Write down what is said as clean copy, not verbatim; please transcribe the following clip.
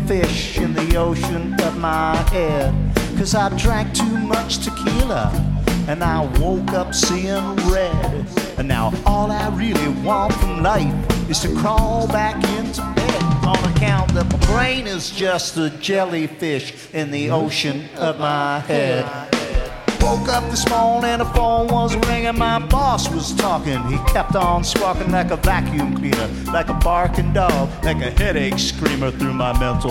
fish in the ocean of my head. 'Cause I drank too much tequila and I woke up seeing red. And now all I really want from life is to crawl back into bed, on account that my brain is just a jellyfish in the ocean of my head. Woke up this morning, the phone was ringing, my boss was talking. He kept on squawking like a vacuum cleaner, like a barking dog, like a headache screamer through my mental